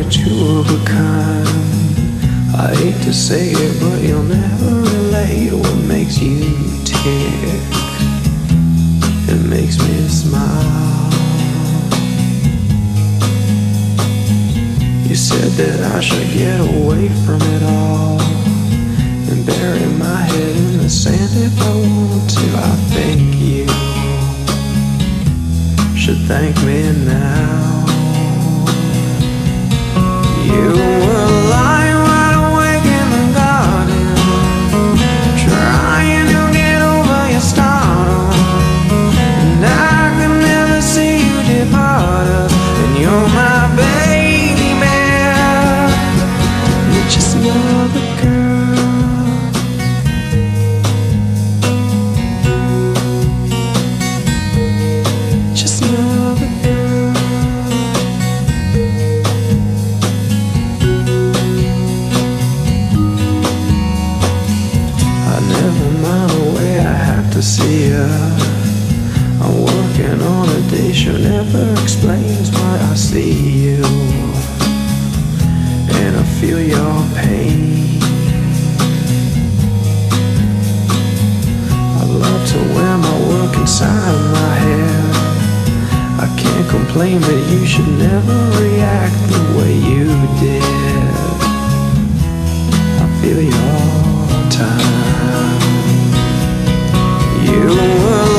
two of a kind. I hate to say it, but you'll never relate what makes you tick. It makes me smile. You said that I should get away from it all and bury my head in the sand if I want to. I think you should thank me now. You were lying wide awake in the garden, trying to get over your stardom, and I could never see you depart us. And you're my baby, you're just another girl. Just another girl. I never mind the way I have to see her. I'm working on a day she never explains why I see you, and I feel your pain. I love to wear my work inside of my head. I can't complain, but you should never react the way you did. I feel your time. You were